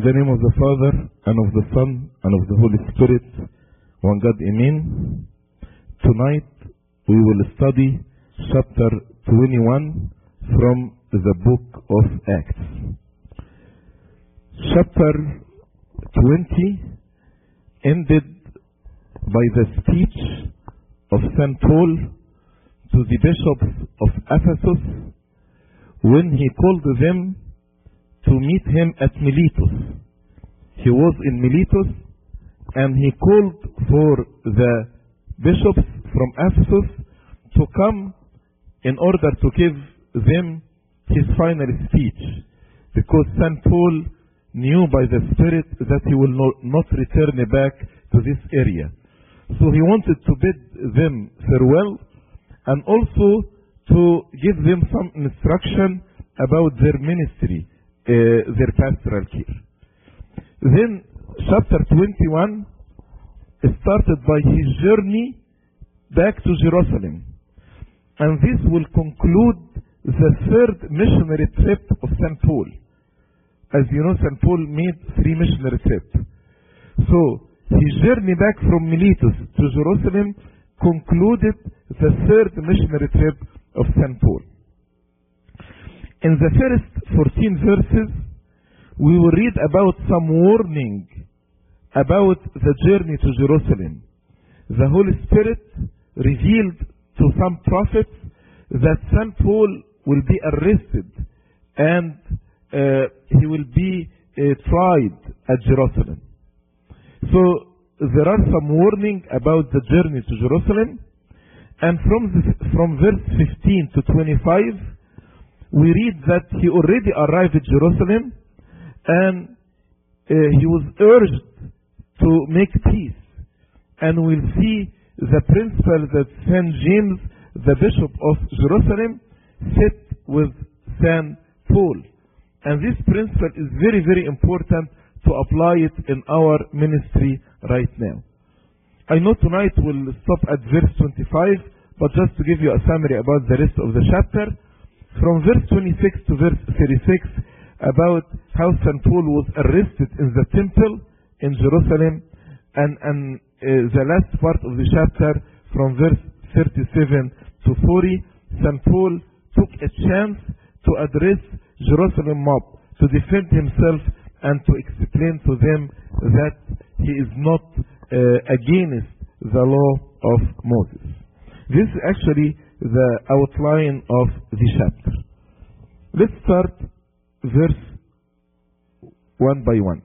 the name of the Father, and of the Son, and of the Holy Spirit, one God, Amen. Tonight we will study chapter 21 from the book of Acts. Chapter 20 ended by the speech of St. Paul to the bishops of Ephesus when he called them to meet him at Miletus. He was in Miletus and he called for the bishops from Ephesus to come in order to give them his final speech, because St. Paul knew by the Spirit that he will not return back to this area. So he wanted to bid them farewell and also to give them some instruction about their ministry, their pastoral care. Then chapter 21 started by his journey back to Jerusalem, and this will conclude the third missionary trip of St. Paul. As you know, St. Paul made 3 missionary trips. So his journey back from Miletus to Jerusalem concluded the third missionary trip of St. Paul. In the first 14 verses, we will read about some warning about the journey to Jerusalem. The Holy Spirit revealed to some prophets that St. Paul will be arrested and he will be tried at Jerusalem. So there are some warning about the journey to Jerusalem, and from verse 15 to 25 we read that he already arrived at Jerusalem and he was urged to make peace, and we'll see the principle that St. James, the Bishop of Jerusalem, set with St. Paul. And this principle is very, very important to apply it in our ministry right now. I know tonight we'll stop at verse 25, but just to give you a summary about the rest of the chapter, from verse 26 to verse 36, about how St. Paul was arrested in the temple in Jerusalem, and the last part of the chapter, from verse 37 to 40, St. Paul took a chance to address Jerusalem mob, to defend himself and to explain to them that he is not against the law of Moses. This is actually the outline of the chapter. Let's start verse 1 by 1.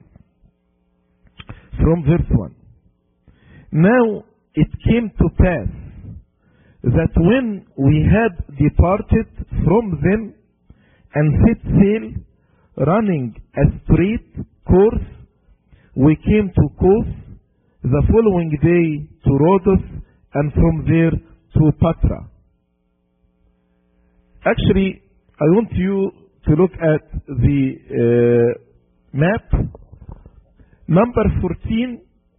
From verse 1. Now it came to pass that when we had departed from them and set sail, running a straight course, we came to Kos, the following day to Rhodos, and from there to Patra. Actually, I want you to look at the map. Number 14,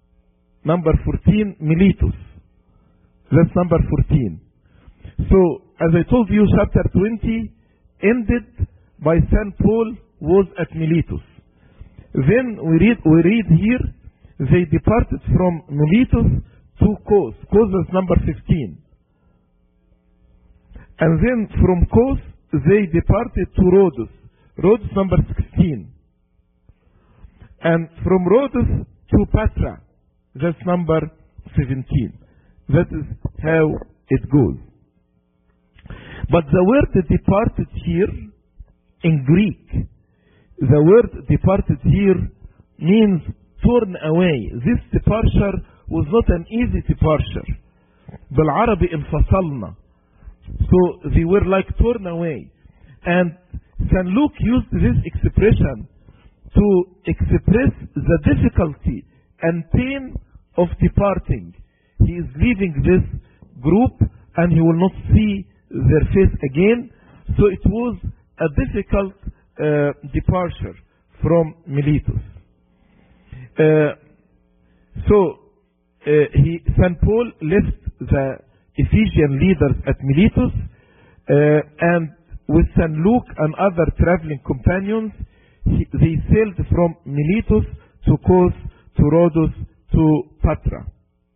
Miletus. That's number 14. So, as I told you, chapter 20 ended by St. Paul was at Miletus. Then we read here, they departed from Miletus to Kos. Kos is number 15. And then from Kos, they departed to Rhodos. Rhodos number 16. And from Rhodos to Patra, that's number 17. That is how it goes. But the word departed here, in Greek, the word departed here means torn away. This departure was not an easy departure. بالعربي انفصلنا. So they were like torn away. And St. Luke used this expression to express the difficulty and pain of departing. He is leaving this group and he will not see their face again. So it was a difficult departure from Miletus. St. Paul left the Ephesian leaders at Miletus, and with St. Luke and other traveling companions, they sailed from Miletus to Kos, to Rhodos, to Patra.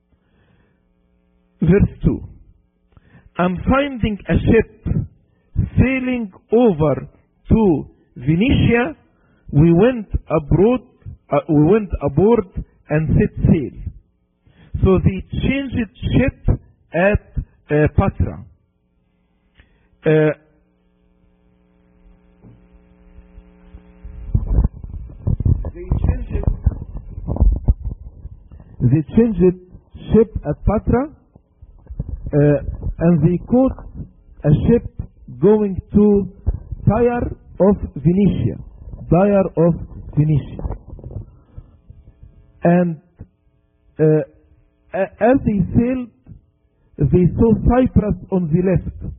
Verse 2. And finding a ship sailing over to Venetia, we went aboard and set sail. So they changed ship at Patra. They changed ship at Patra, and they caught a ship going to Tyre of Venetia. Tyre of Venetia. And as they sailed, they saw Cyprus on the left.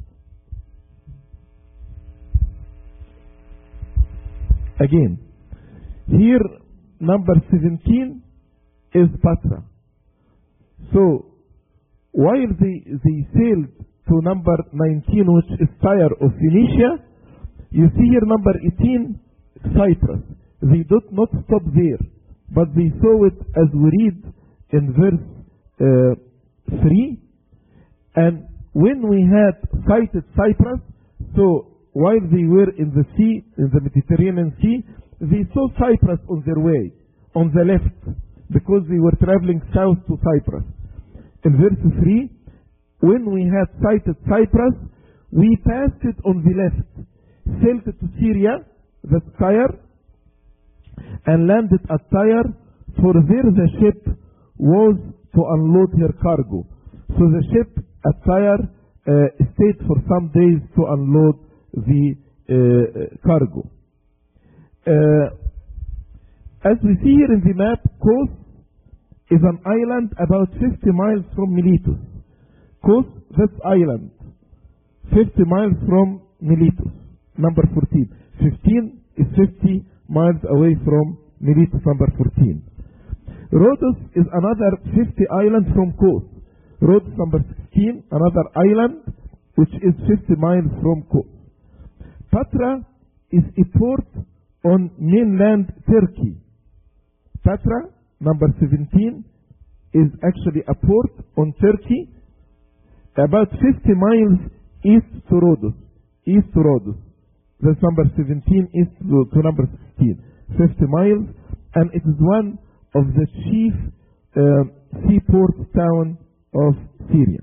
Again, here number 17 is Patra. So, while they sailed to number 19, which is Tyre of Phoenicia, you see here number 18, Cyprus. They did not stop there, but they saw it as we read in verse 3. And when we had sighted Cyprus, so while they were in the sea, in the Mediterranean Sea, they saw Cyprus on their way, on the left, because they were traveling south to Cyprus. In verse 3, when we had sighted Cyprus, we passed it on the left, sailed to Syria, that's Tyre, and landed at Tyre, for there the ship was to unload her cargo. So the ship at Tyre stayed for some days to unload the cargo. As we see here in the map, Kos is an island about 50 miles from Miletus. Kos, that's island, 50 miles from Miletus. Number 14. 15 is 50 miles away from Miletus, number 14. Rhodos is another 50 island from Kos. Rhodos, number 16, another island which is 50 miles from Kos. Patra is a port on mainland Turkey. Patra, number 17, is actually a port on Turkey, about 50 miles east to Rhodos. East to Rhodos. That's number 17 east to number 16. 50 miles, and it is one of the chief seaport town of Syria.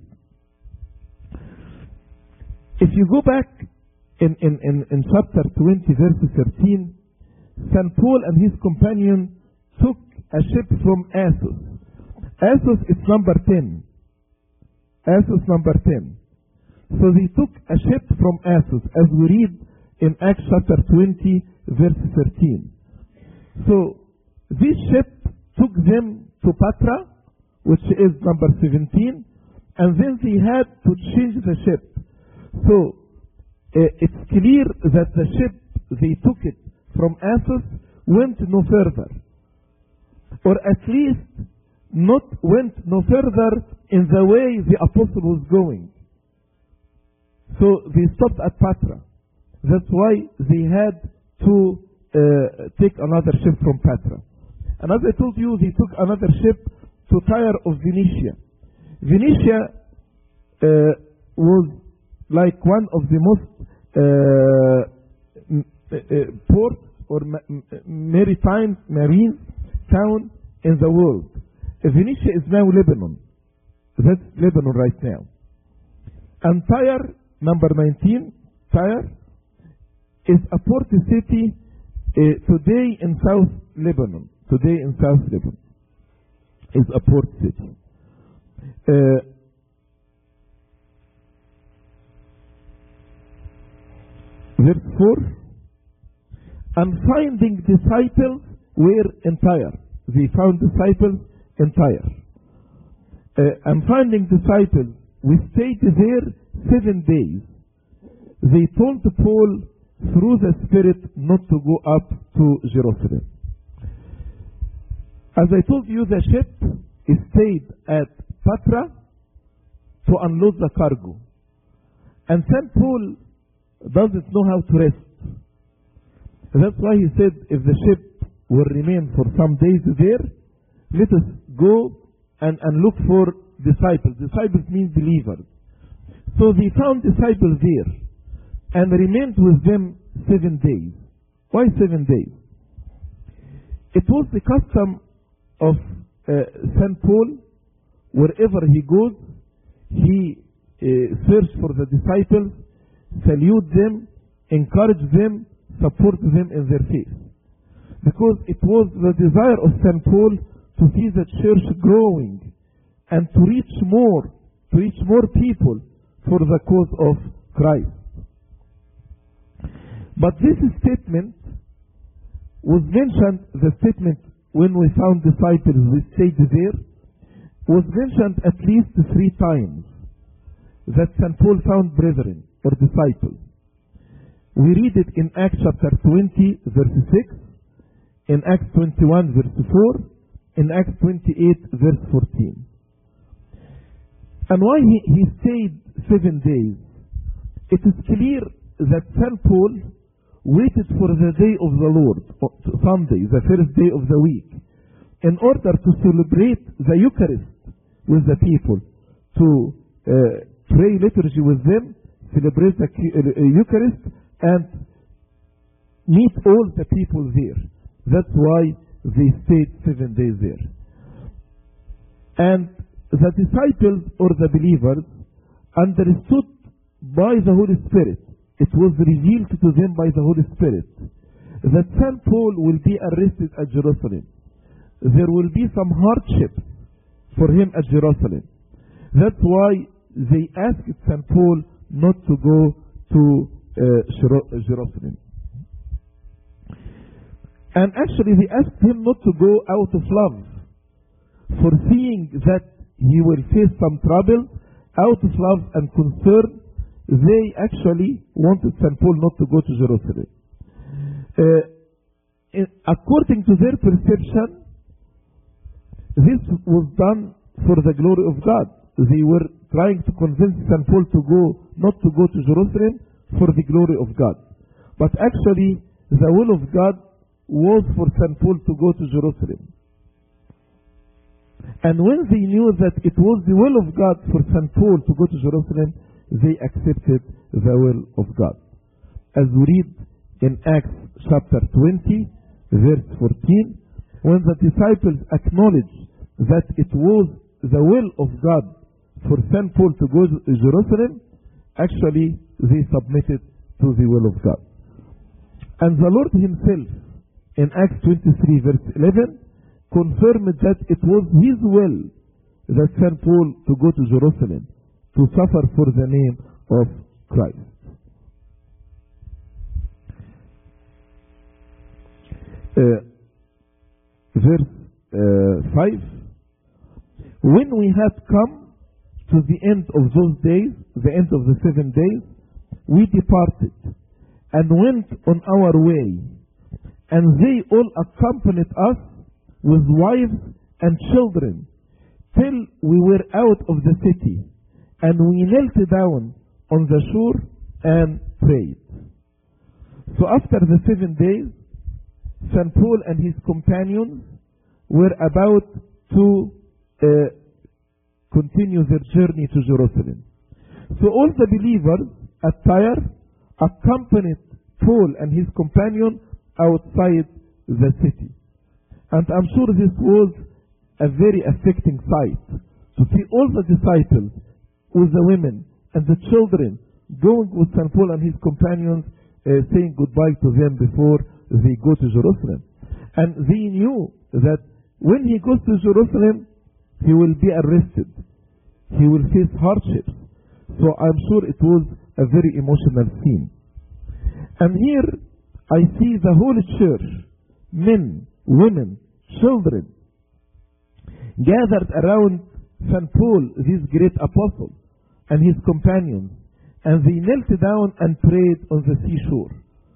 If you go back in chapter 20, verse 13, St. Paul and his companion took a ship from Assos. Assos is number 10. Assos number 10. So they took a ship from Assos, as we read in Acts chapter 20, verse 13. So this ship took them to Patra, which is number 17, and then they had to change the ship. So it's clear that the ship, they took it from Assos, went no further, or at least went no further in the way the apostle was going. So they stopped at Patra. That's why they had to take another ship from Patra. And as I told you, they took another ship to Tyre of Venetia. Venetia was like one of the most ports or marine town in the world. Venetia is now Lebanon. That's Lebanon right now. And Tyre, number 19, Tyre, is a port city today in South Lebanon. Today in South Lebanon is a port city. Verse 4, and finding disciples were in Tyre. They found disciples in Tyre. And finding disciples, we stayed there 7 days. They told Paul through the Spirit not to go up to Jerusalem. As I told you, the ship stayed at Patra to unload the cargo. And St. Paul doesn't know how to rest. That's why he said, if the ship will remain for some days there, let us go and look for disciples. Disciples means believers. So they found disciples there and remained with them 7 days. Why 7 days? It was the custom of St. Paul, wherever he goes, he searched for the disciples, salute them, encourage them, support them in their faith. Because it was the desire of St. Paul to see the church growing and to reach more people for the cause of Christ. But this statement was mentioned, the statement when we found disciples, we stayed there, was mentioned at least 3 times that St. Paul found brethren or disciples. We read it in Acts chapter 20 verse 6, in Acts 21 verse 4, in Acts 28 verse 14. And why he stayed 7 days? It is clear that St. Paul waited for the day of the Lord, Sunday, the first day of the week, in order to celebrate the Eucharist with the people, to pray liturgy with them, celebrate the Eucharist, and meet all the people there. That's why they stayed 7 days there. And the disciples or the believers understood by the Holy Spirit, it was revealed to them by the Holy Spirit, that St. Paul will be arrested at Jerusalem. There will be some hardship for him at Jerusalem. That's why they asked St. Paul not to go to Jerusalem. And actually they asked him not to go out of love, foreseeing that he will face some trouble. Out of love and concern, they actually wanted St. Paul not to go to Jerusalem. According to their perception, this was done for the glory of God. They were trying to convince St. Paul not to go to Jerusalem for the glory of God. But actually, the will of God was for St. Paul to go to Jerusalem. And when they knew that it was the will of God for St. Paul to go to Jerusalem, they accepted the will of God. As we read in Acts chapter 20, verse 14, when the disciples acknowledged that it was the will of God for St. Paul to go to Jerusalem, actually they submitted to the will of God. And the Lord himself, in Acts 23, verse 11, confirmed that it was his will that St. Paul to go to Jerusalem to suffer for the name of Christ. Verse 5, when we had come to the end of those days, the end of the 7 days, we departed and went on our way, and they all accompanied us with wives and children till we were out of the city, and we knelt down on the shore and prayed. So after the 7 days, St. Paul and his companions were about to continue their journey to Jerusalem. So all the believers at Tyre accompanied Paul and his companion outside the city. And I'm sure this was a very affecting sight, to see all the disciples with the women and the children going with St. Paul and his companions, saying goodbye to them before they go to Jerusalem. And they knew that when he goes to Jerusalem, he will be arrested. He will face hardships. So I'm sure it was a very emotional scene. And here I see the whole church, men, women, children, gathered around St. Paul, this great apostle, and his companions, and they knelt down and prayed on the seashore.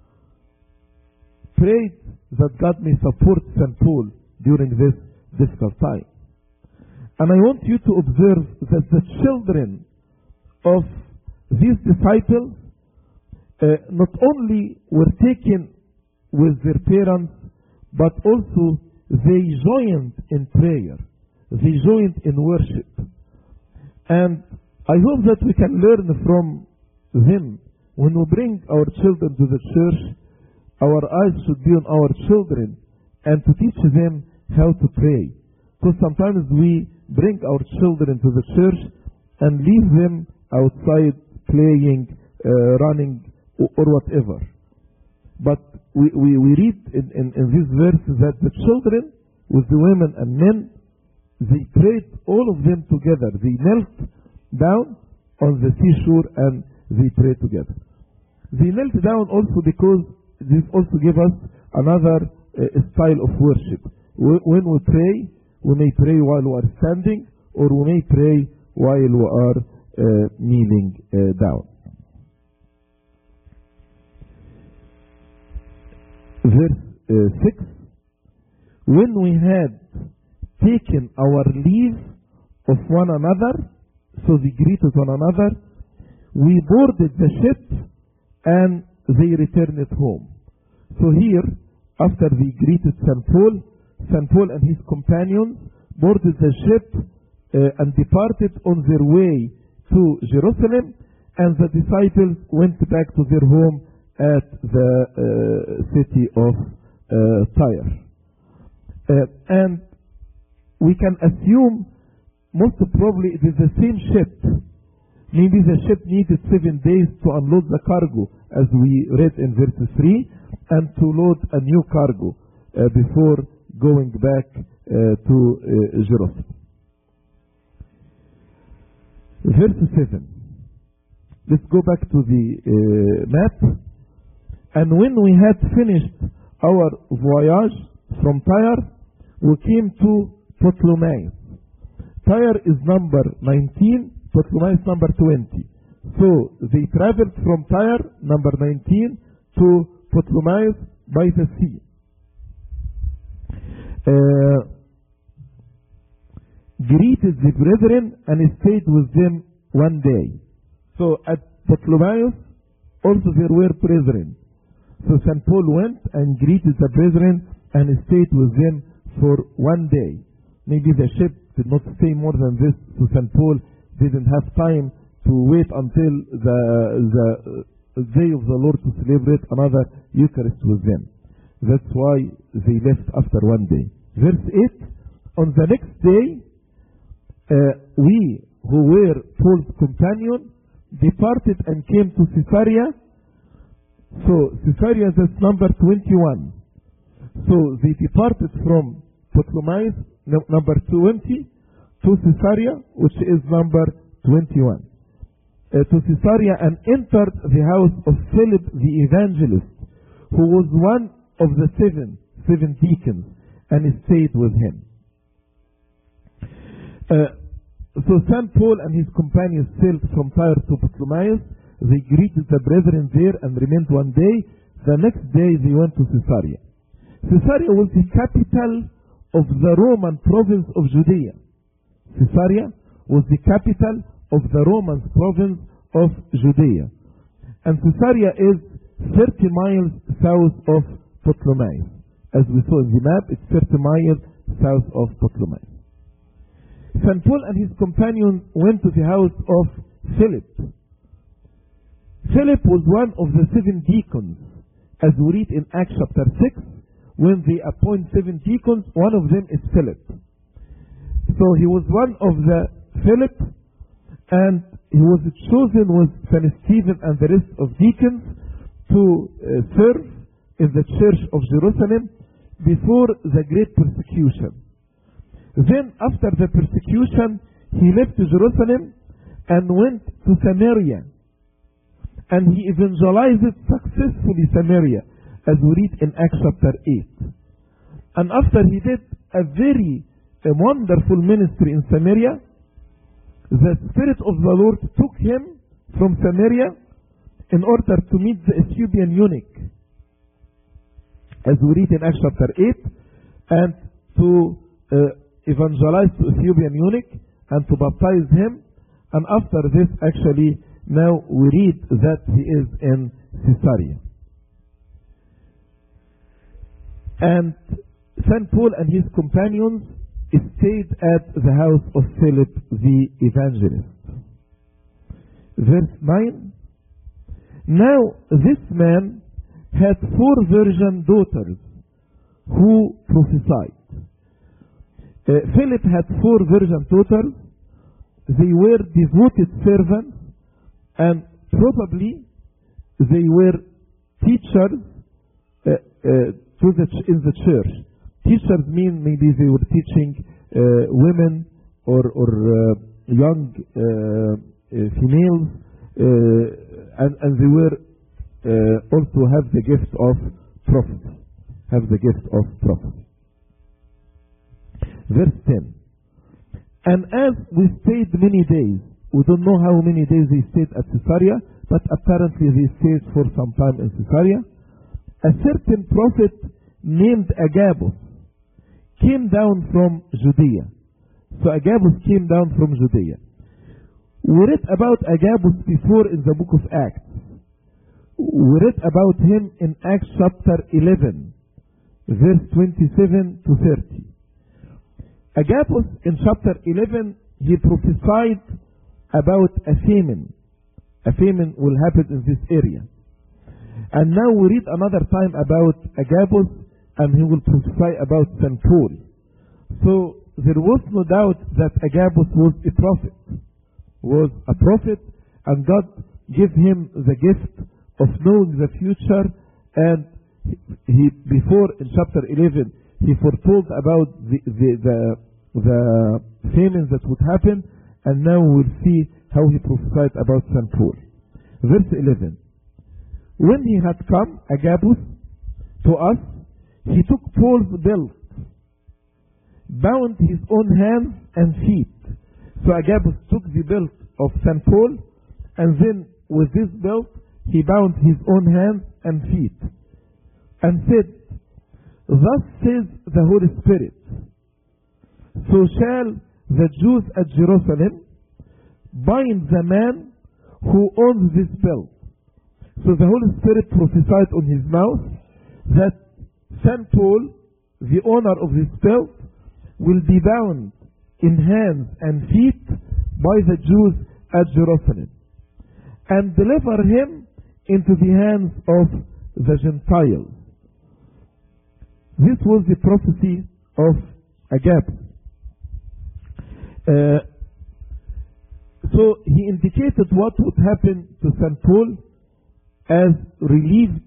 Prayed that God may support St. Paul during this difficult time. And I want you to observe that the children of these disciples not only were taken with their parents, but also they joined in prayer. They joined in worship. And I hope that we can learn from them. When we bring our children to the church, our eyes should be on our children and to teach them how to pray. Because sometimes we bring our children to the church and leave them outside playing, running, or whatever. But we read in this verse that the children, with the women and men, they prayed, all of them together. They knelt down on the seashore and they prayed together. They knelt down also because this also gives us another style of worship. When we pray, we may pray while we are standing, or we may pray while we are kneeling down. Verse 6. When we had taken our leave of one another, so they greeted one another, we boarded the ship and they returned home. So here, after they greeted St. Paul and his companions boarded the ship and departed on their way to Jerusalem, and the disciples went back to their home at the city of Tyre. And we can assume most probably it is the same ship. Maybe the ship needed 7 days to unload the cargo, as we read in verse 3, and to load a new cargo before going back to Jerusalem. Verse 7. Let's go back to the map. And when we had finished our voyage from Tyre, we came to Ptolemais. Tyre is number 19, Ptolemais number 20. So they traveled from Tyre, number 19, to Ptolemais by the sea. Greeted the brethren and stayed with them one day. So at Ptolemais also there were brethren. So St. Paul went and greeted the brethren and stayed with them for one day. Maybe the ship did not stay more than this, so St. Paul didn't have time to wait until the day of the Lord to celebrate another Eucharist with them. That's why they left after one day. Verse 8, on the next day, we who were Paul's companion departed and came to Caesarea. So Caesarea, that's number 21. So they departed from Ptolemais, number 20, to Caesarea, which is number 21. To Caesarea, and entered the house of Philip the evangelist, who was one of the seven deacons, and stayed with him. So St. Paul and his companions sailed from Tyre to Ptolemais. They greeted the brethren there and remained one day. The next day they went to Caesarea. Caesarea was the capital of the Roman province of Judea. Caesarea was the capital of the Roman province of Judea. And Caesarea is 30 miles south of Ptolemais. As we saw in the map, it's 30 miles south of Ptolemais. St. Paul and his companions went to the house of Philip. Philip was one of the 7 deacons, as we read in Acts chapter 6. When they appoint 7 deacons, one of them is Philip. So he was one of the Philip, and he was chosen with St. Stephen and the rest of deacons to serve in the church of Jerusalem before the great persecution. Then after the persecution, he left Jerusalem and went to Samaria. And he evangelized successfully Samaria, as we read in Acts chapter 8. And after he did a very wonderful ministry in Samaria, the Spirit of the Lord took him from Samaria in order to meet the Ethiopian eunuch, as we read in Acts chapter 8, and to evangelize the Ethiopian eunuch and to baptize him. And after this, actually, now we read that he is in Caesarea. And St. Paul and his companions stayed at the house of Philip the evangelist. Verse 9. Now this man had 4 virgin daughters who prophesied. Philip had 4 virgin daughters. They were devoted servants, and probably they were teachers in the church. Teachers mean maybe they were teaching women or young females, and they were also have the gift of prophecy. Verse 10. And as we stayed many days, we don't know how many days they stayed at Caesarea, but apparently they stayed for some time in Caesarea, a certain prophet named Agabus came down from Judea. So Agabus came down from Judea. We read about Agabus before in the book of Acts. We read about him in Acts chapter 11, verse 27 to 30. Agabus in chapter 11, he prophesied about a famine. A famine will happen in this area. And now we read another time about Agabus, and he will prophesy about St. Paul. So there was no doubt that Agabus was a prophet, and God gave him the gift of knowing the future, and he before in chapter 11 he foretold about the famine that would happen, and now we'll see how he prophesied about St. Paul. Verse 11. When he had come, Agabus, to us, he took Paul's belt, bound his own hands and feet. So Agabus took the belt of St. Paul, and then with this belt he bound his own hands and feet, and said, Thus says the Holy Spirit, so shall the Jews at Jerusalem bind the man who owns this belt. So the Holy Spirit prophesied on his mouth that St. Paul, the owner of this belt, will be bound in hands and feet by the Jews at Jerusalem, and deliver him into the hands of the Gentiles. This was the prophecy of Agabus. So he indicated what would happen to St. Paul as revealed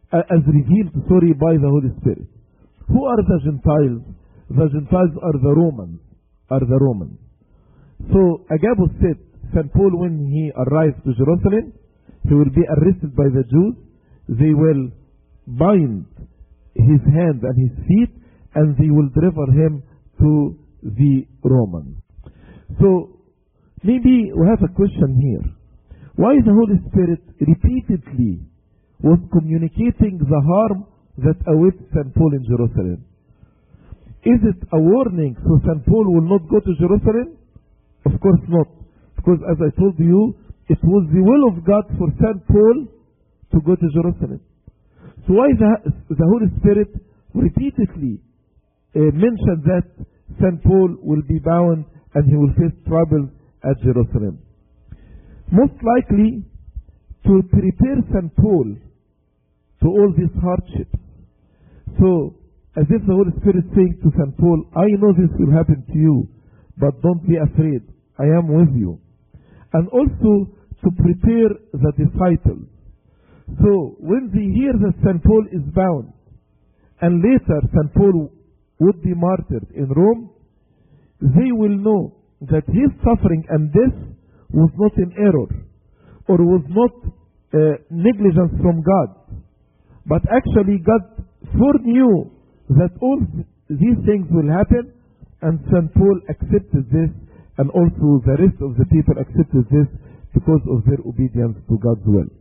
by the Holy Spirit. Who are the Gentiles? The Gentiles are the Romans. So Agabus said, St. Paul, when he arrives to Jerusalem, he will be arrested by the Jews. They will bind his hands and his feet, and they will deliver him to the Romans. So maybe we have a question here. Why the Holy Spirit repeatedly was communicating the harm that awaits St. Paul in Jerusalem? Is it a warning so St. Paul will not go to Jerusalem? Of course not. Because as I told you, it was the will of God for St. Paul to go to Jerusalem. So why the Holy Spirit repeatedly mentioned that St. Paul will be bound and he will face trouble at Jerusalem? Most likely to prepare St. Paul to all these hardships. So, as if the Holy Spirit saying to St. Paul, I know this will happen to you, but don't be afraid. I am with you. And also to prepare the disciples. So, when they hear that St. Paul is bound, and later St. Paul would be martyred in Rome, they will know that his suffering and death was not an error, or was not negligence from God, but actually God foreknew that all these things will happen, and St. Paul accepted this, and also the rest of the people accepted this because of their obedience to God's will.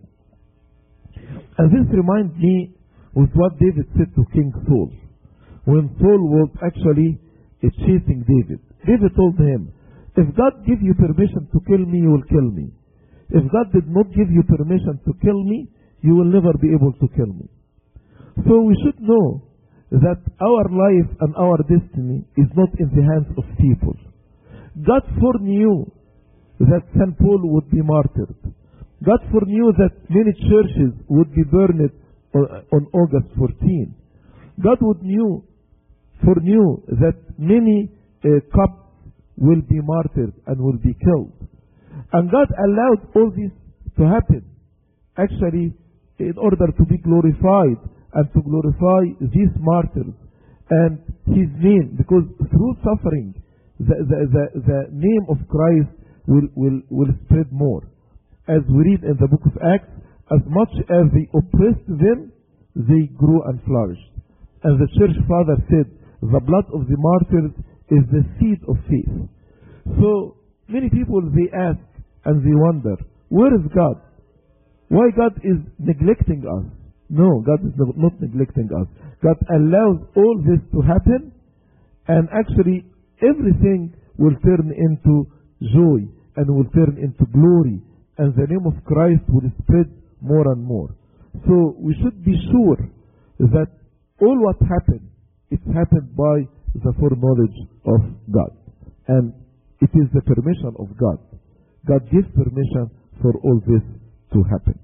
And this reminds me with what David said to King Saul. When Saul was actually chasing David, David told him, if God gives you permission to kill me, you will kill me. If God did not give you permission to kill me, you will never be able to kill me. So we should know that our life and our destiny is not in the hands of people. God foreknew that St. Paul would be martyred. God foreknew that many churches would be burned on August 14. God foreknew that many couples will be martyred and will be killed. And God allowed all this to happen, actually, in order to be glorified and to glorify these martyrs and His name, because through suffering, the name of Christ will spread more. As we read in the book of Acts, as much as they oppressed them, they grew and flourished. And the church father said, the blood of the martyrs is the seed of faith. So many people, they ask and they wonder, where is God? Why God is neglecting us? No, God is not neglecting us. God allows all this to happen, and actually everything will turn into joy and will turn into glory, and the name of Christ will spread more and more. So we should be sure that all what happened, it's happened by the foreknowledge of God. And it is the permission of God. God gives permission for all this to happen.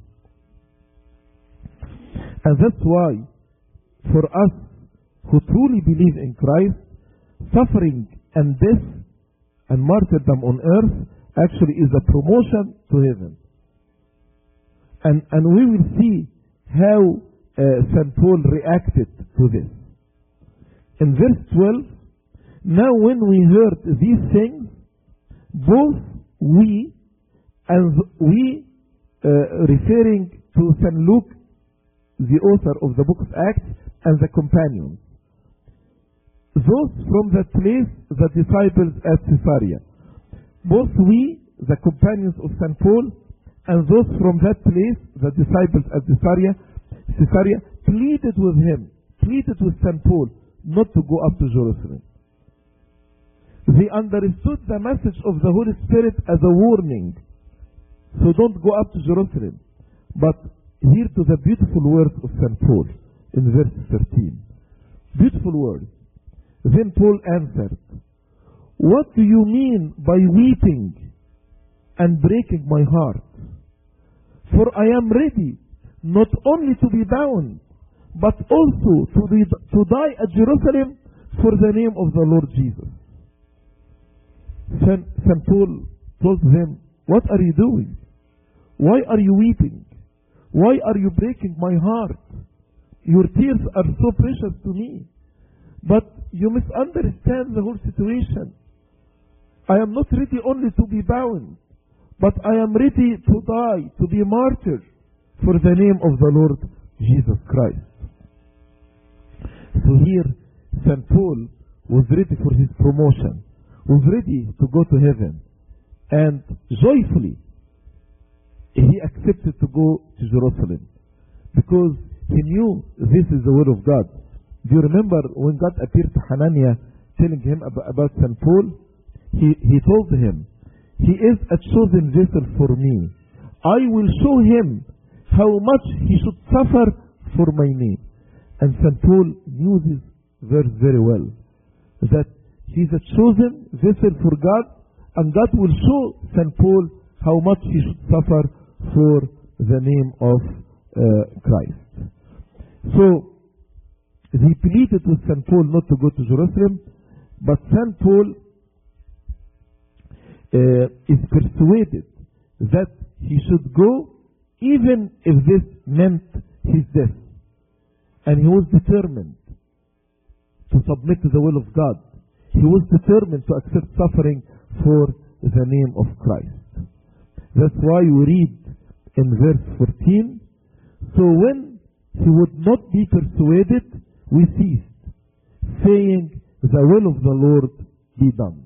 And that's why, for us who truly believe in Christ, suffering and death and martyrdom on earth actually is a promotion to heaven. And we will see how St. Paul reacted to this. In verse 12, now when we heard these things, both we and we, referring to St. Luke, the author of the book of Acts, and the companions, those from that place, the disciples at Caesarea, both we, the companions of St. Paul, and those from that place, the disciples at Caesarea, pleaded with him, pleaded with St. Paul, not to go up to Jerusalem. They understood the message of the Holy Spirit as a warning. So don't go up to Jerusalem. But hear to the beautiful words of St. Paul in verse 13. Beautiful words. Then Paul answered, what do you mean by weeping and breaking my heart? For I am ready not only to be bound, but also to die at Jerusalem for the name of the Lord Jesus. St. Paul told them, what are you doing? Why are you weeping? Why are you breaking my heart? Your tears are so precious to me. But you must understand the whole situation. I am not ready only to be bound, but I am ready to die, to be martyred for the name of the Lord Jesus Christ. So here, St. Paul was ready for his promotion, was ready to go to heaven, and joyfully he accepted to go to Jerusalem because he knew this is the will of God. Do you remember when God appeared to Hananiah telling him about St. Paul? He told him, he is a chosen vessel for me. I will show him how much he should suffer for my name. And St. Paul knew this verse very well, that he is a chosen vessel for God, and God will show St. Paul how much he should suffer for the name of Christ. So he pleaded with St. Paul not to go to Jerusalem, but St. Paul is persuaded that he should go even if this meant his death. And he was determined to submit to the will of God. He was determined to accept suffering for the name of Christ. That's why we read in verse 14, so when he would not be persuaded, we ceased, saying, the will of the Lord be done.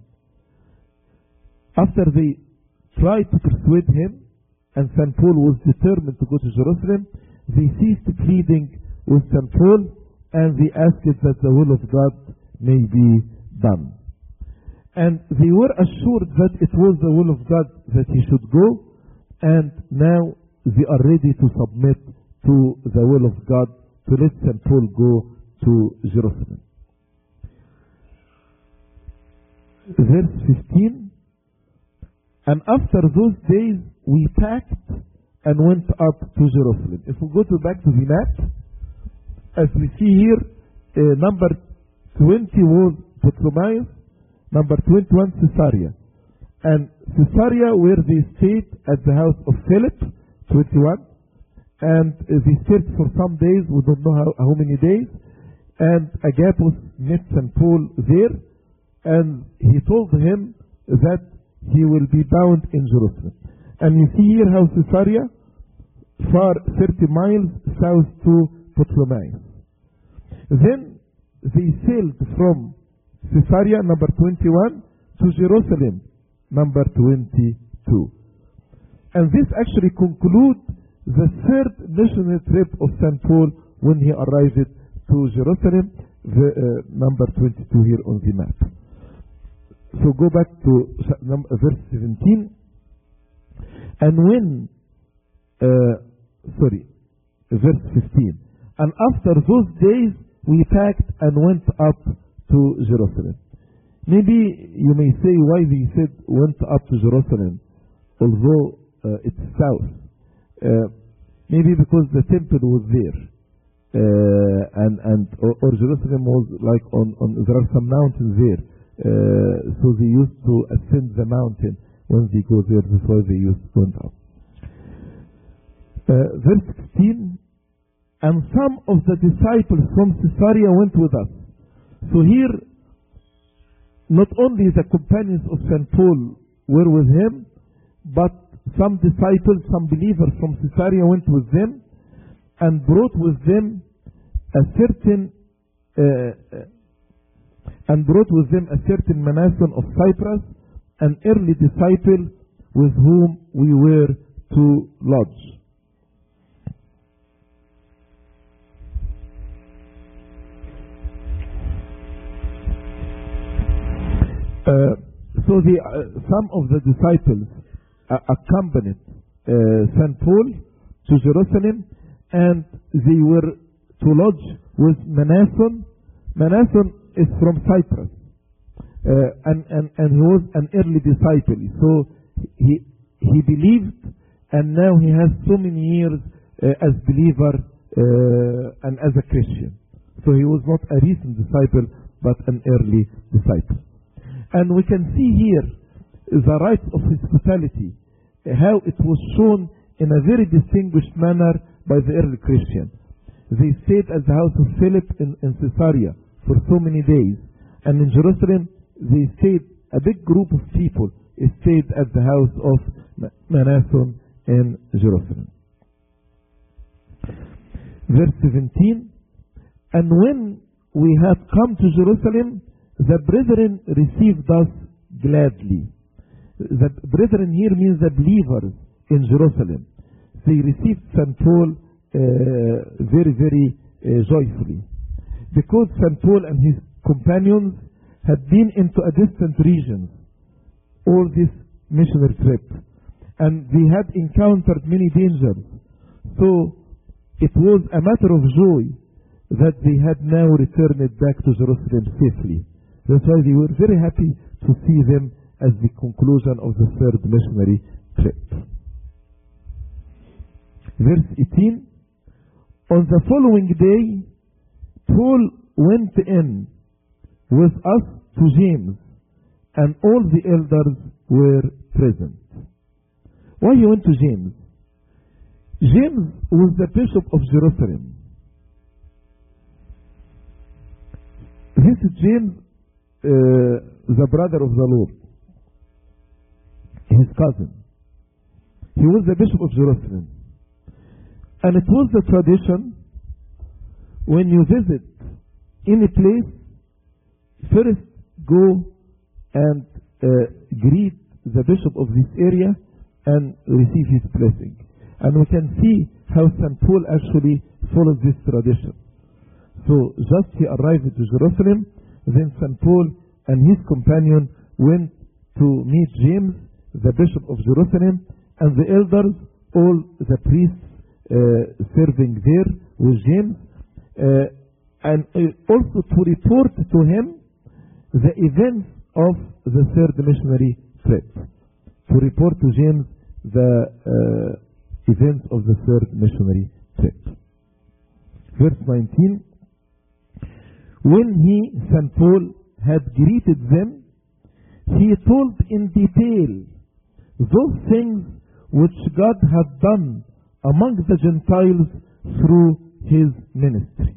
After they tried to persuade him, and St. Paul was determined to go to Jerusalem, they ceased pleading with St. Paul, and they asked that the will of God may be done. And they were assured that it was the will of God that he should go, and now they are ready to submit to the will of God, to let St. Paul go to to Jerusalem. Verse 15, and after those days we packed and went up to Jerusalem. If we go back to the map, as we see here, number 20 was Ptolemais, number 21 Caesarea. And Caesarea where they stayed at the house of Philip, 21. And they stayed for some days, we don't know how many days. And Agabus met St. Paul there, and he told him that he will be bound in Jerusalem. And you see here how Caesarea, far 30 miles south to Ptolemais. Then they sailed from Caesarea, number 21, to Jerusalem, number 22. And this actually concludes the third missionary trip of St. Paul when he arrived to Jerusalem, number 22 here on the map. So go back to verse 17. And when, verse 15. And after those days we packed and went up to Jerusalem. Maybe you may say why they said went up to Jerusalem, although it's south. Maybe because the temple was there, or Jerusalem was like on there are some mountains there, so they used to ascend the mountain when they go there. That's why they went up. Verse 16, and some of the disciples from Caesarea went with us. So here, not only the companions of St. Paul were with him, but some disciples, some believers from Caesarea went with them and brought with them a certain Manason of Cyprus, an early disciple with whom we were to lodge. So some of the disciples accompanied St. Paul to Jerusalem, and they were to lodge with Manason. Manason is from Cyprus, and he was an early disciple. So he believed, and now he has so many years as believer and as a Christian. So he was not a recent disciple, but an early disciple. And we can see here the rites of hospitality, how it was shown in a very distinguished manner by the early Christian. They stayed at the house of Philip in Caesarea for so many days. And in Jerusalem, they stayed, a big group of people stayed at the house of Manason in Jerusalem. Verse 17, and when we had come to Jerusalem, the brethren received us gladly. The brethren here means the believers in Jerusalem. They received St. Paul very, very joyfully. Because St. Paul and his companions had been into a distant region all this missionary trip. And they had encountered many dangers. So it was a matter of joy that they had now returned back to Jerusalem safely. That's why they were very happy to see them as the conclusion of the third missionary trip. Verse 18, on the following day, Paul went in with us to James, and all the elders were present. Why he went to James? James was the bishop of Jerusalem. This is James, the brother of the Lord, his cousin. He was the bishop of Jerusalem. And it was the tradition, when you visit any place, first go and greet the bishop of this area and receive his blessing. And we can see how St. Paul actually followed this tradition. So just he arrived to Jerusalem, then St. Paul and his companion went to meet James, the bishop of Jerusalem, and the elders, all the priests serving there with James, and also to report to him the events of the third missionary trip. To report to James the events of the third missionary trip. Verse 19. When he, St. Paul, had greeted them, he told in detail those things which God had done among the Gentiles through his ministry.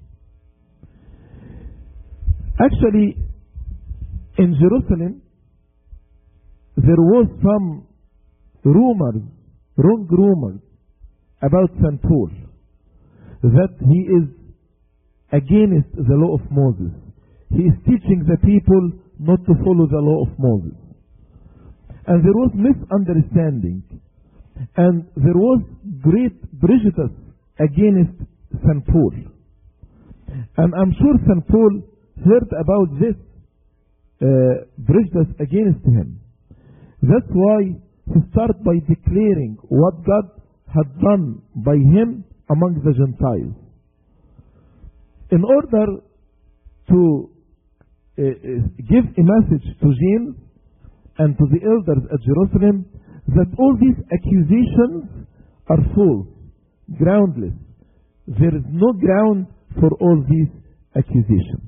Actually, in Jerusalem, there was some rumors, wrong rumors, about St. Paul, that he is against the law of Moses. He is teaching the people not to follow the law of Moses. And there was misunderstanding. And there was great prejudice against St. Paul. And I'm sure St. Paul heard about this prejudice against him. That's why he started by declaring what God had done by him among the Gentiles. In order to give a message to James and to the elders at Jerusalem that all these accusations are false, groundless. There is no ground for all these accusations.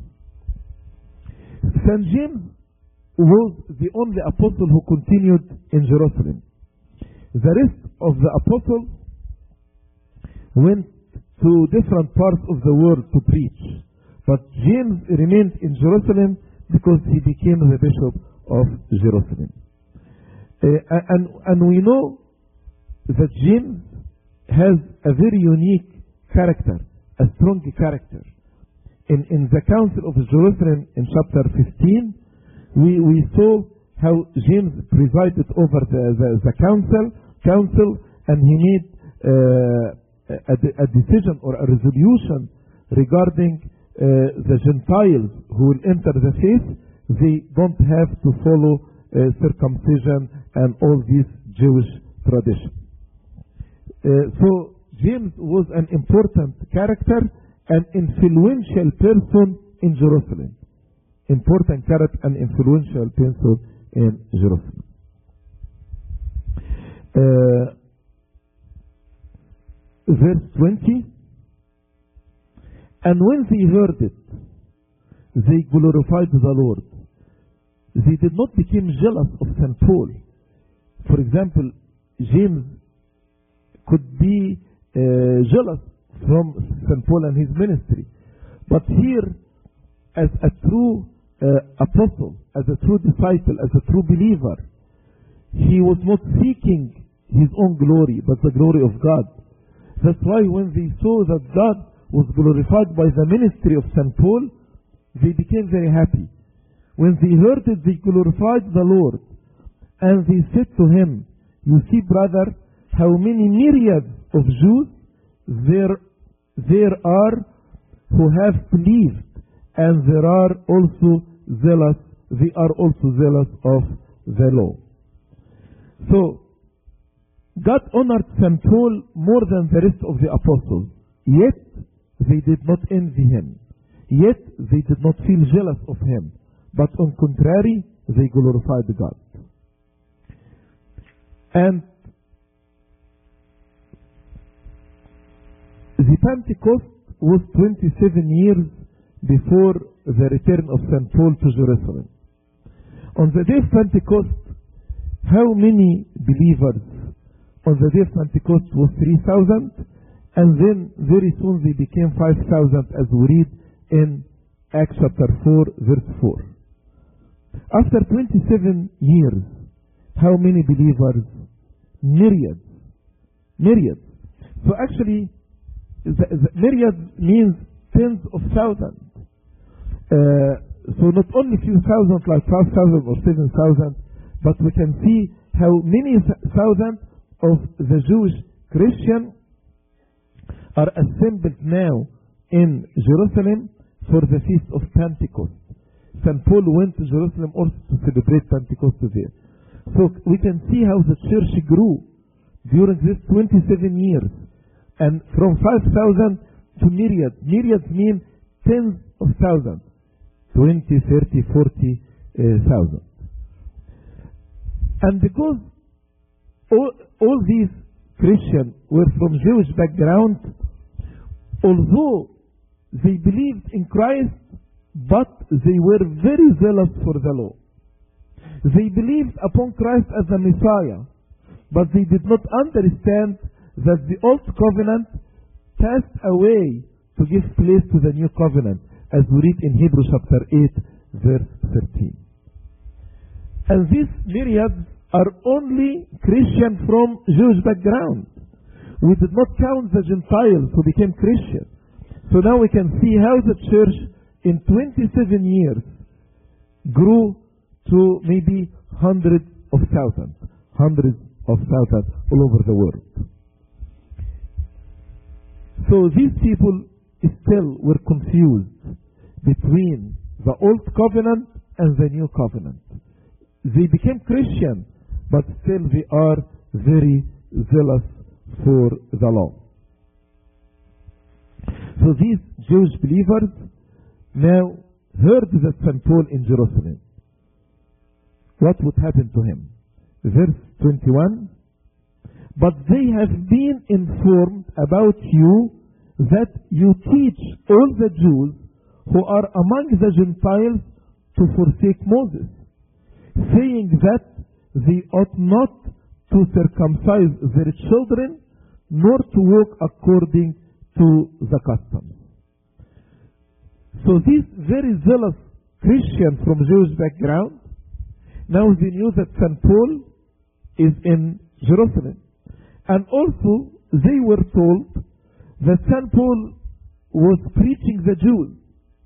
St. James was the only apostle who continued in Jerusalem. The rest of the apostles went to different parts of the world to preach. But James remained in Jerusalem because he became the bishop of Jerusalem. And we know that James has a very unique character, a strong character. In the Council of Jerusalem in chapter 15, we saw how James presided over the council, and he made a decision or a resolution regarding the Gentiles who will enter the faith. They don't have to follow circumcision and all these Jewish traditions. So James was an important character, an influential person in Jerusalem. Important character and influential person in Jerusalem. Verse 20. And when they heard it, they glorified the Lord. They did not become jealous of St. Paul. For example, James could be jealous from St. Paul and his ministry. But here, as a true apostle, as a true disciple, as a true believer, he was not seeking his own glory, but the glory of God. That's why when they saw that God was glorified by the ministry of St. Paul, they became very happy. When they heard it, they glorified the Lord. And they said to him, you see, brother, how many myriads of Jews there are who have believed, and they are also zealous of the law. So, God honored St. Paul more than the rest of the apostles, yet they did not envy him. Yet they did not feel jealous of him. But on contrary, they glorified God. And the Pentecost was 27 years before the return of St. Paul to Jerusalem. On the day of Pentecost, how many believers? On the day of Pentecost was 3,000, and then very soon they became 5,000, as we read in Acts chapter 4, verse 4. After 27 years, how many believers? Myriads. Myriads. So actually, the myriads means tens of thousands. So not only few thousand like 5,000 or 7,000, but we can see how many thousands of the Jewish Christians are assembled now in Jerusalem for the feast of Pentecost. St. Paul went to Jerusalem also to celebrate Pentecost there. So we can see how the church grew during these 27 years. And from 5,000 to myriads. Myriads mean tens of thousands, 20, 30, 40,000. And because all these Christians were from Jewish background, although they believed in Christ, but they were very zealous for the law. They believed upon Christ as the Messiah, but they did not understand that the old covenant passed away to give place to the new covenant, as we read in Hebrews chapter 8, verse 13. And these myriads are only Christians from Jewish background. We did not count the Gentiles who became Christians. So now we can see how the church in 27 years grew to maybe hundreds of thousands all over the world. So these people still were confused between the old covenant and the new covenant. They became Christian, but still they are very zealous for the law. So these Jewish believers now heard that St. Paul in Jerusalem. What would happen to him? Verse 21. But they have been informed about you that you teach all the Jews who are among the Gentiles to forsake Moses, saying that they ought not to circumcise their children, nor to walk according to the customs. So these very zealous Christians from Jewish background, now they knew that St. Paul is in Jerusalem. And also they were told that St. Paul was preaching the Jews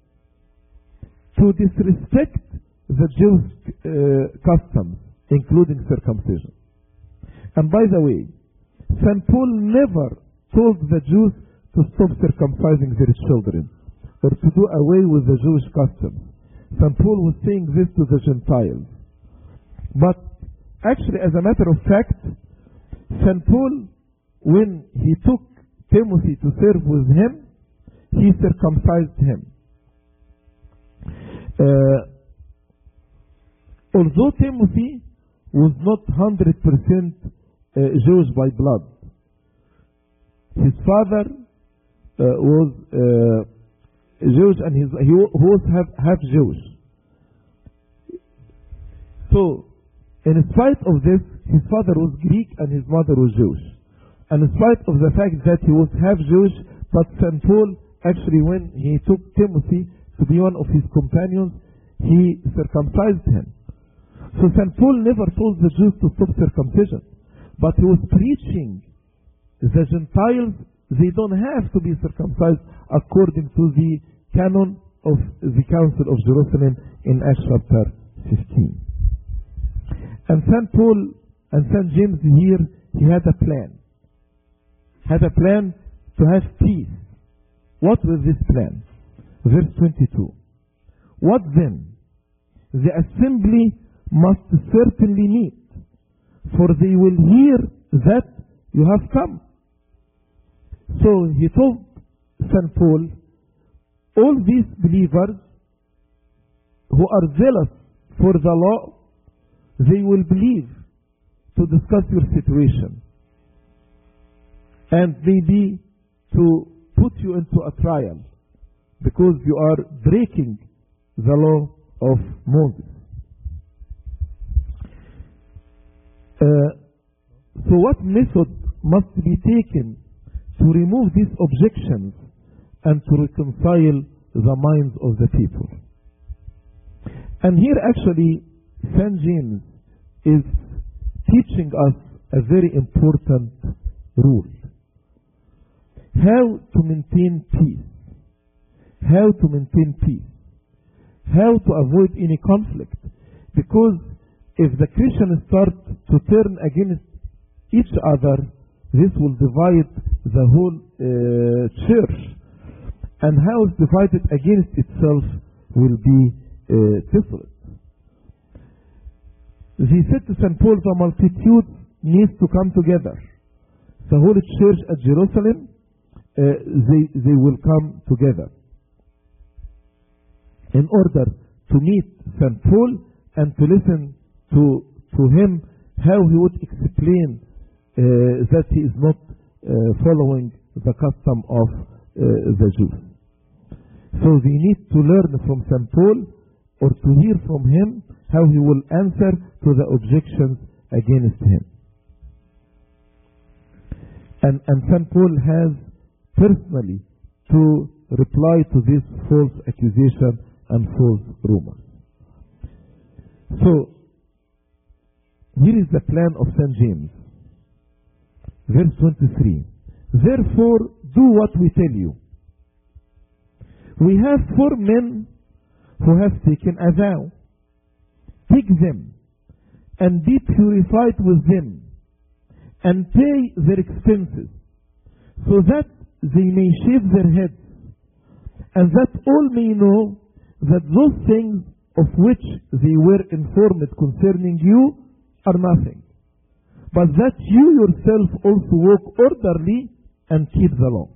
to disrespect the Jews' customs, including circumcision. And by the way, St. Paul never told the Jews to stop circumcising their children or to do away with the Jewish customs. St. Paul was saying this to the Gentiles. But actually, as a matter of fact, St. Paul, when he took Timothy to serve with him, he circumcised him. Although Timothy was not 100% Jewish by blood, his father was Jewish, and he was half Jewish. So, in spite of this, his father was Greek and his mother was Jewish. And in spite of the fact that he was half Jewish, but St. Paul, actually when he took Timothy to be one of his companions, he circumcised him. So St. Paul never told the Jews to stop circumcision, but he was preaching the Gentiles, they don't have to be circumcised according to the canon of the Council of Jerusalem in Acts chapter 15. And St. Paul and St. James here, he had a plan. Had a plan to have peace. What was this plan? Verse 22. What then? The assembly must certainly meet, for they will hear that you have come. So he told St. Paul, all these believers who are zealous for the law, they will believe to discuss your situation and maybe to put you into a trial because you are breaking the law of Moses. So what method must be taken to remove these objections and to reconcile the minds of the people? And here actually St. James is teaching us a very important rule. How to maintain peace. How to maintain peace. How to avoid any conflict. Because if the Christians start to turn against each other, this will divide the whole church. And house divided against itself will be desolate. They said to St. Paul, the multitude needs to come together. The whole church at Jerusalem, they will come together. in order to meet St. Paul and to listen to him, how he would explain that he is not following the custom of the Jews. So they need to learn from St. Paul, or to hear from him how he will answer to the objections against him. And St. Paul has personally to reply to this false accusation and false rumors. So, here is the plan of St. James. Verse 23. Therefore, do what we tell you. We have 4 men who have taken a vow. Take them and be purified with them and pay their expenses, so that they may shave their heads, and that all may know that those things of which they were informed concerning you are nothing, but that you yourself also walk orderly and keep the law.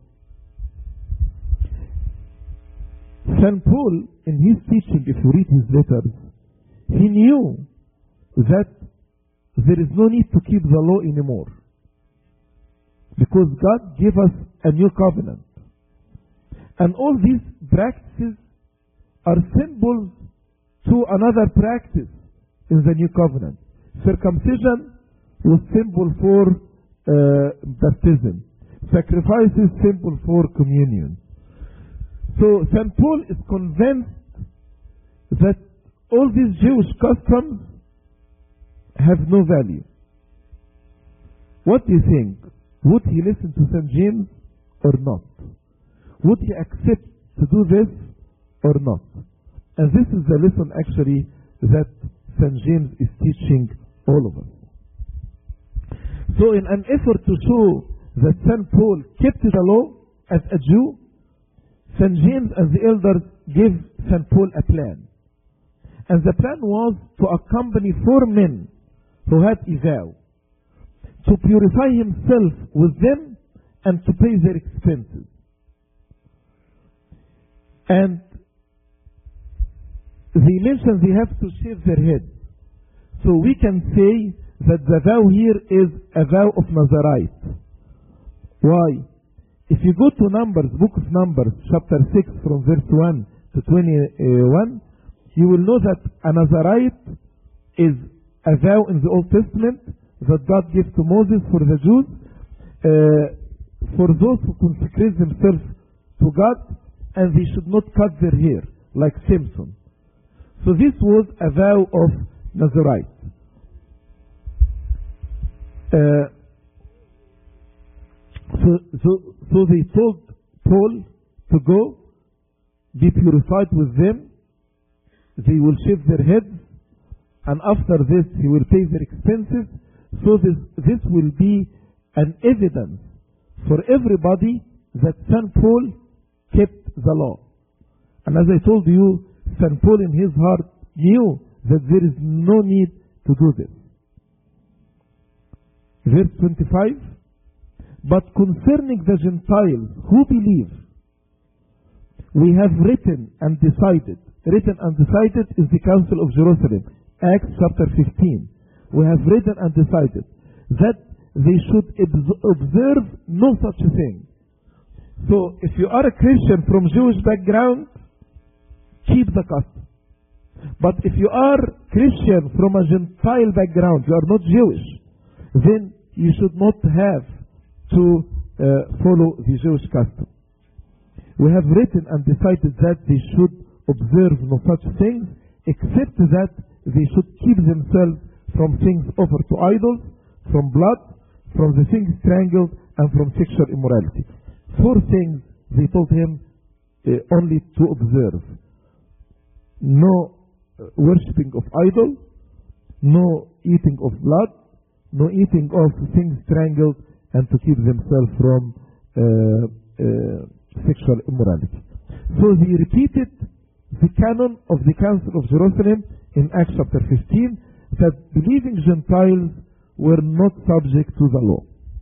St. Paul, in his teaching, if you read his letters, he knew that there is no need to keep the law anymore, because God gave us a new covenant. And all these practices are symbols to another practice in the new covenant. Circumcision was symbol for baptism. Sacrifices symbol for communion. So St. Paul is convinced that all these Jewish customs have no value. What do you think? Would he listen to St. James or not? Would he accept to do this or not? And this is the lesson actually that St. James is teaching all of us. So in an effort to show that St. Paul kept the law as a Jew, St. James and the elders gave St. Paul a plan. And the plan was to accompany 4 men who had a vow, to purify himself with them and to pay their expenses. And they mentioned they have to shave their heads. So we can say that the vow here is a vow of Nazarite. Why? If you go to Numbers, book of Numbers, chapter 6, from verse 1 to 21, you will know that a Nazarite is a vow in the Old Testament that God gave to Moses for the Jews, for those who consecrate themselves to God, and they should not cut their hair, like Samson. So this was a vow of Nazarite. So they told Paul to go, be purified with them, they will shave their heads, and after this he will pay their expenses. So this will be an evidence for everybody that St. Paul kept the law. And as I told you, St. Paul in his heart knew that there is no need to do this. Verse 25, but concerning the Gentiles who believe, we have written and decided. Written and decided is the Council of Jerusalem, Acts chapter 15. We have written and decided that they should observe no such thing. So if you are a Christian from Jewish background, keep the custom. But if you are Christian from a Gentile background, you are not Jewish, then you should not have to follow the Jewish custom. We have written and decided that they should observe no such things, except that they should keep themselves from things offered to idols, from blood, from the things strangled, and from sexual immorality. 4 things they told him only to observe. No worshipping of idols, no eating of blood, no eating of things strangled, and to keep themselves from sexual immorality. So they repeated the canon of the Council of Jerusalem in Acts chapter 15, that believing Gentiles were not subject to the law.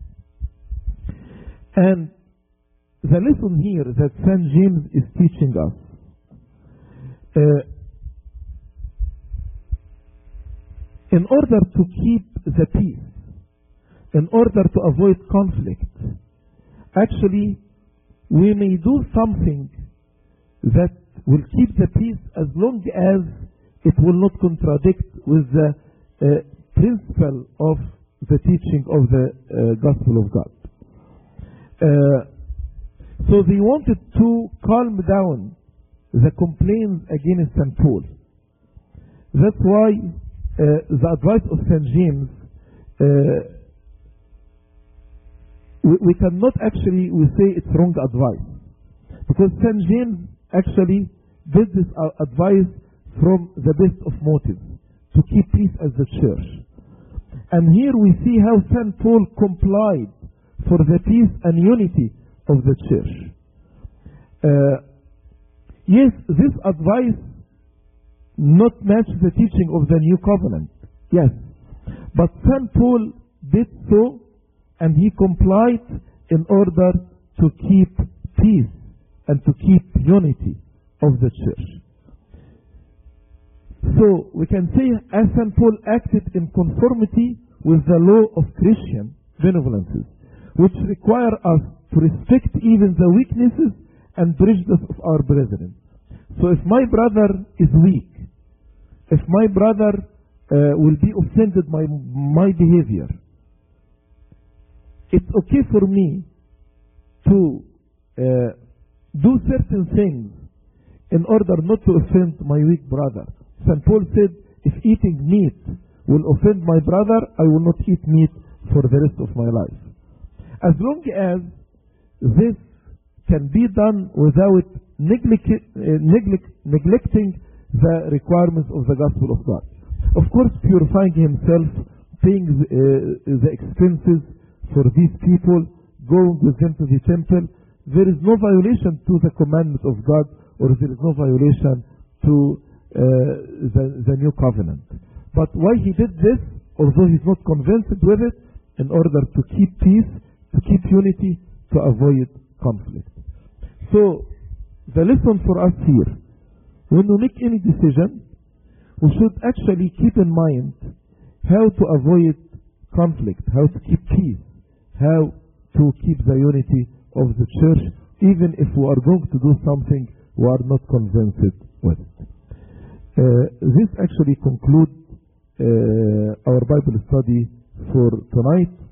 And the lesson here that St. James is teaching us, in order to keep the peace, in order to avoid conflict, actually we may do something that will keep the peace as long as it will not contradict with the principle of the teaching of the gospel of God. So they wanted to calm down the complaints against St. Paul. That's why the advice of St. James, we cannot actually say it's wrong advice, because St. James actually did this advice from the best of motives, to keep peace as the church. And here we see how St. Paul complied for the peace and unity of the church. Yes, this advice not match the teaching of the new covenant. Yes. But St. Paul did so, and he complied in order to keep peace and to keep unity of the church. So we can say as St. Paul acted in conformity with the law of Christian benevolences, which require us to respect even the weaknesses and prejudice of our brethren. So if my brother is weak, if my brother will be offended by my behavior, it's okay for me to do certain things in order not to offend my weak brother. St. Paul said, if eating meat will offend my brother, I will not eat meat for the rest of my life. As long as this can be done without neglecting the requirements of the gospel of God. Of course, purifying himself, paying the expenses for these people, going with them to the temple, there is no violation to the commandment of God, or there is no violation to the new covenant. But why he did this, although he's not convinced with it, in order to keep peace, to keep unity, to avoid conflict. So, the lesson for us here, when we make any decision, we should actually keep in mind how to avoid conflict, how to keep peace, how to keep the unity of the church, even if we are going to do something we are not convinced with. This actually concludes our Bible study for tonight.